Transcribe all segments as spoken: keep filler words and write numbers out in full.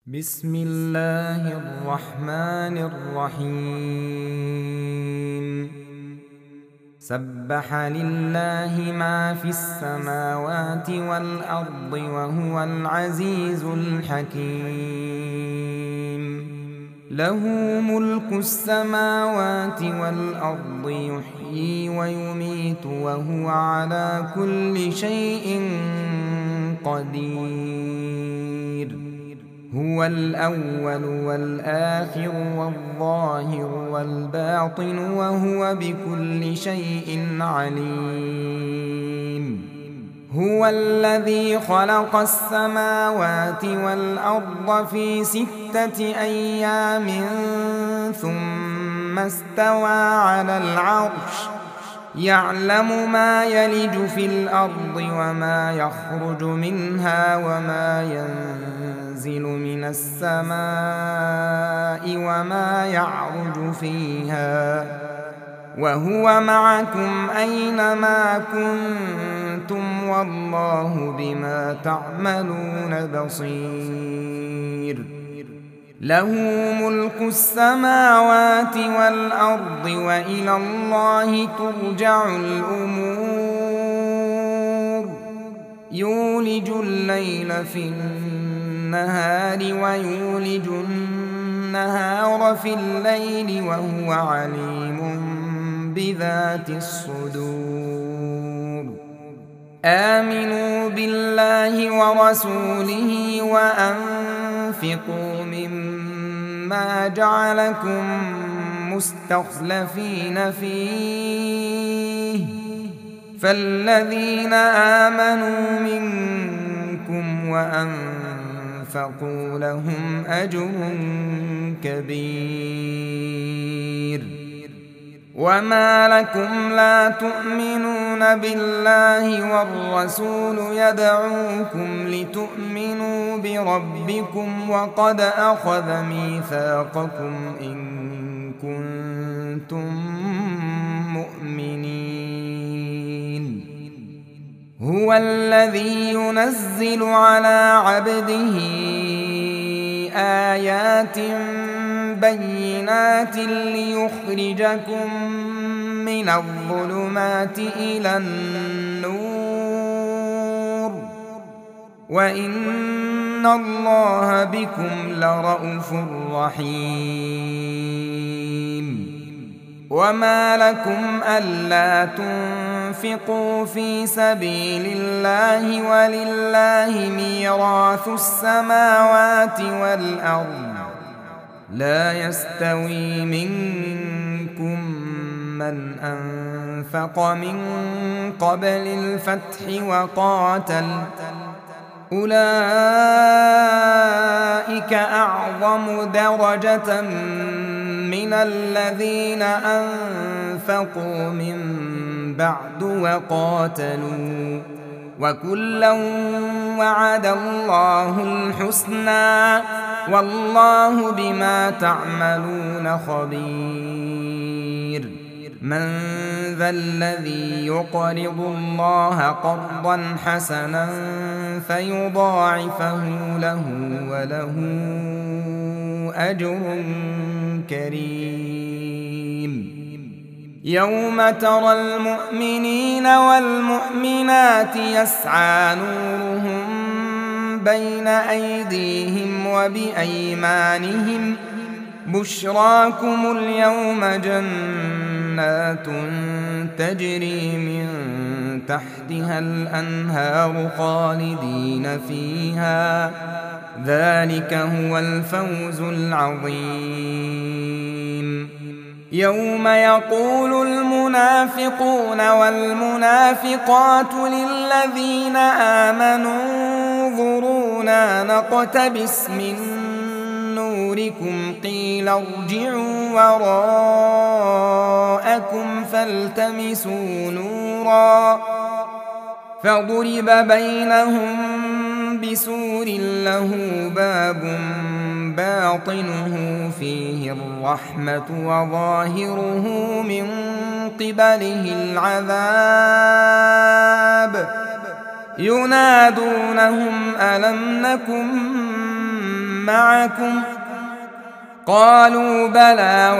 بسم الله الرحمن الرحيم سبح لله ما في السماوات والأرض وهو العزيز الحكيم له ملك السماوات والأرض يحيي ويميت وهو على كل شيء قدير هو الأول والآخر والظاهر والباطن وهو بكل شيء عليم هو الذي خلق السماوات والأرض في ستة أيام ثم استوى على العرش يعلم ما يلج في الأرض وما يخرج منها وما ينزل من السماء وما يعرج فيها وهو معكم أينما كنتم والله بما تعملون بصير له ملك السماوات والأرض وإلى الله ترجع الأمور يولج الليل في النهار ويولج النهار في الليل وهو عليم بذات الصدور آمنوا بالله ورسوله وأنفقوا مما جعلكم مستخلفين فيه فالذين آمنوا منكم وأنفقوا لهم أجر كبير وما لكم لا تؤمنون بالله والرسول يدعوكم لتؤمنوا بربكم وقد أخذ ميثاقكم إن كنتم مؤمنين هو الذي ينزل على عبده آيات بينات ليخرجكم من الظلمات إلى النور وإن الله بكم لرءوف رحيم وما لكم ألا تنفقوا في سبيل الله ولله ميراث السماوات والأرض لا يستوي منكم من أنفق من قبل الفتح وقاتل أولئك أعظم درجة من الذين أنفقوا من بعد وقاتلوا وكلا وعد الله الحسنى والله بما تعملون خبير من ذا الذي يقرض الله قرضا حسنا فيضاعفه له وله أجر كريم يوم ترى المؤمنين والمؤمنات يسعى نورهم بين أيديهم وبأيمانهم بشراكم اليوم جنات تجري من تحتها الأنهار خالدين فيها ذلك هو الفوز العظيم يوم يقول المنافقون والمنافقات للذين آمنوا انظرونا نقتبس من نوركم قيل ارجعوا وراءكم فالتمسوا نورا فضرب بينهم بسور له باب باطنه فيه الرحمة وظاهره من قبله العذاب ينادونهم ألم نكن معكم؟ قالوا بلى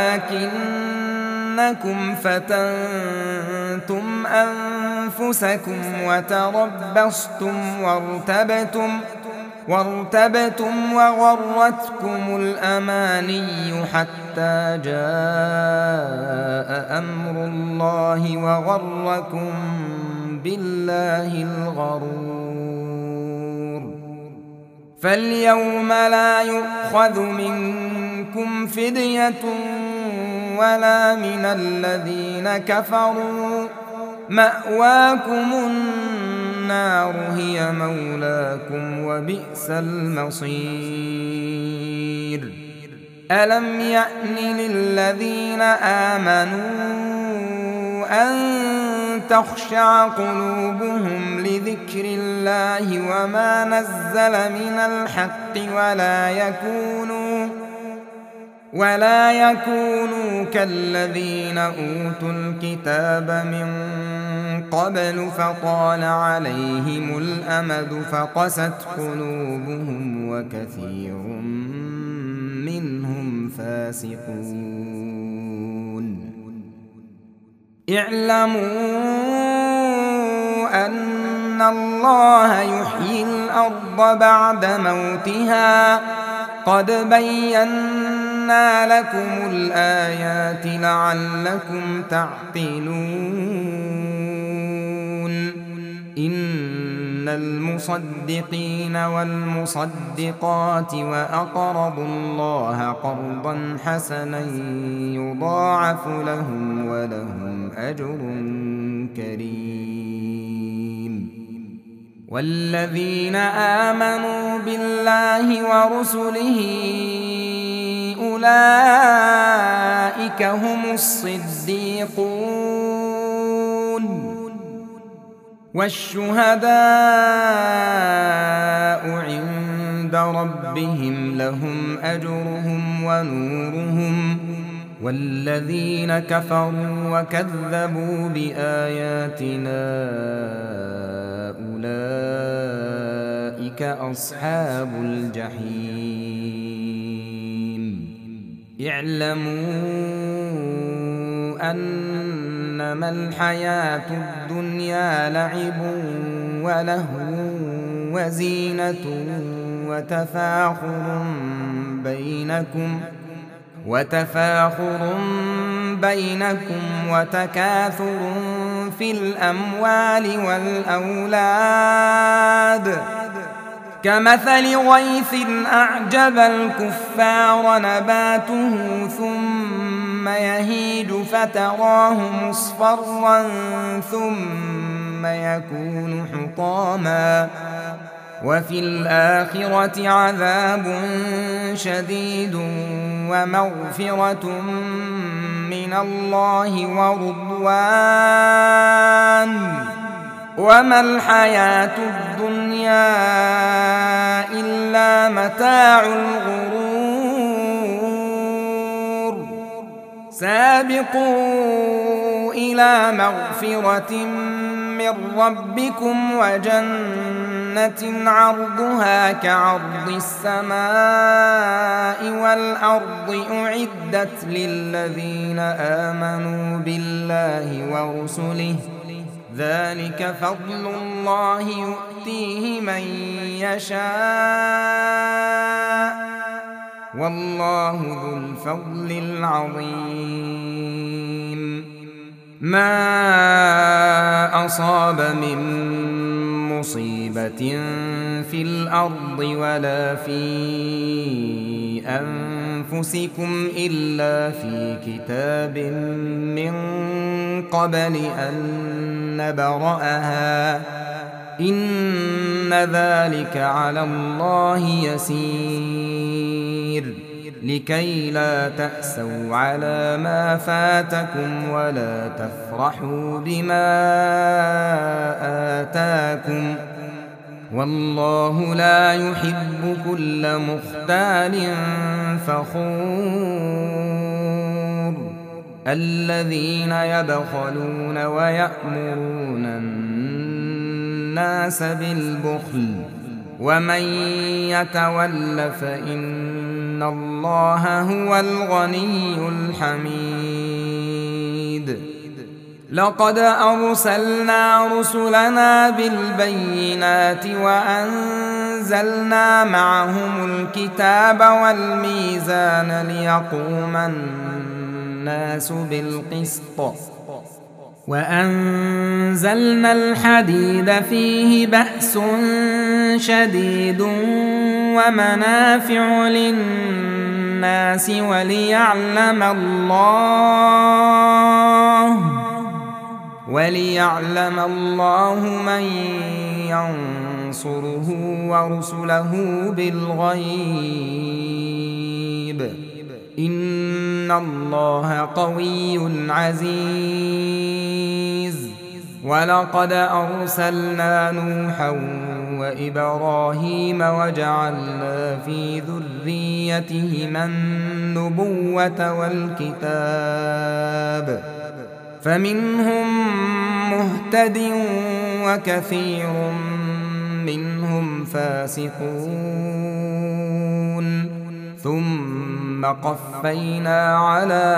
ولكنكم فتنتم أنفسكم وتربصتم وارتبتم وارتبتم وغرتكم الأماني حتى جاء أمر الله وغركم بالله الغرور. فاليوم لا يؤخذ منكم فدية ولا من الذين كفروا، مأواكم النار هي مولاكم وبئس المصير. ألم يأن للذين آمنوا أن تخشع قلوبهم لذكر الله وما نزل من الحق ولا يكونوا ولا يكونوا كالذين أوتوا الكتاب من قبل فطال عليهم الأمد فقست قلوبهم وكثير منهم فاسقون. اعلموا أن الله يحيي الأرض بعد موتها قد بينا لكم الآيات لعلكم تعقلون. إن المصدقين والمصدقات وأقرضوا الله قرضا حسنا يضاعف لهم ولهم أجر كريم. والذين آمنوا بالله ورسله أولئك هم الصديقون والشهداء عند ربهم لهم أجرهم ونورهم. والذين كفروا وكذبوا بآياتنا أولئك أصحاب الجحيم. اعلموا أنما الحياة الدنيا لعب ولهو وزينة وتفاخر بينكم وتفاخر بينكم وتكاثر في الأموال والأولاد كمثل غيث أعجب الكفار نباته ثم يهيج فتراه مصفرا ثم يكون حطاما وفي الآخرة عذاب شديد ومغفرة من الله ورضوان وما الحياة الدنيا إلا متاع الغرور. سابقوا إلى مغفرة من ربكم وجنة عرضها كعرض السماء والأرض أعدت للذين آمنوا بالله ورسله ذلك فضل الله يؤتيه من يشاء والله ذو الفضل العظيم. ما أصاب من مصيبة في الأرض ولا في أنفسكم إلا في كتاب من قبل أن نبرأها إن ذلك على الله يسير. لكي لا تأسوا على ما فاتكم ولا تفرحوا بما آتاكم والله لا يحب كل مختال فخور. الذين يبخلون ويأمرون الناس بالبخل ومن يتول فإن الله هو الغني الحميد لقد أرسلنا رسلنا بالبينات وأنزلنا معهم الكتاب والميزان ليقوم الناس بالقسط وأنزلنا الحديد فيه بأس شديد ومنافع للناس وليعلم الله وليعلم الله من ينصره ورسله بالغيب إن الله قوي عزيز ولقد أرسلنا نوحا وإبراهيم وجعلنا في ذريتهما النبوة والكتاب فمنهم مهتد وكثير منهم فاسقون ثم قفينا على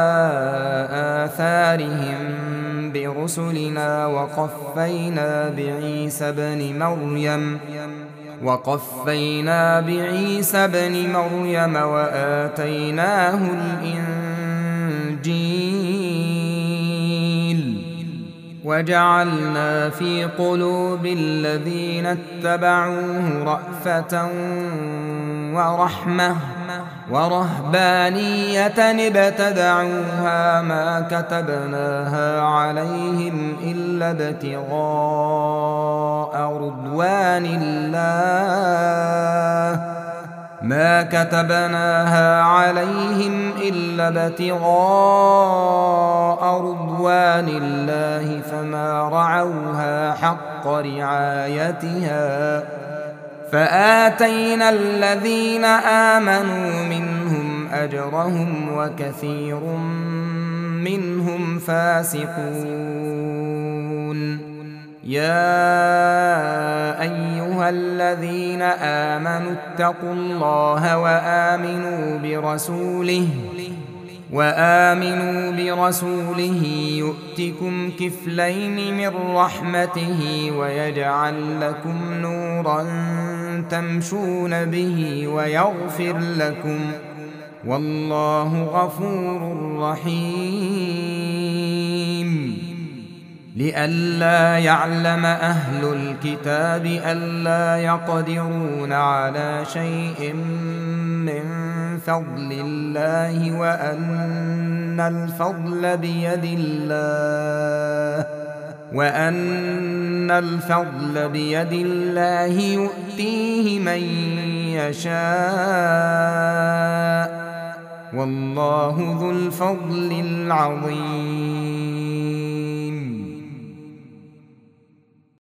آثارهم برسلنا وقفينا بعيسى ابن مريم وقفينا بعيسى ابن مريم وآتيناه الإنجيل وجعلنا في قلوب الذين اتبعوه رأفة ورحمة ورهبانية ابتدعوها ما كتبناها عليهم إلا ابتغاء رضوان الله ما كتبناها عليهم إلا ابتغاء رضوان الله فما رعوها حق رعايتها فآتينا الذين آمنوا منهم أجرهم وكثير منهم فاسقون يا أيها الذين آمنوا اتقوا الله وآمنوا برسوله وآمنوا برسوله يؤتكم كفلين من رحمته ويجعل لكم نورا تمشون به ويغفر لكم والله غفور رحيم لئلا يعلم أهل الكتاب ألا يقدرون على شيء من فضل الله وأن الفضل بيد الله وأن الفضل بيد الله يؤتيه من يشاء والله ذو الفضل العظيم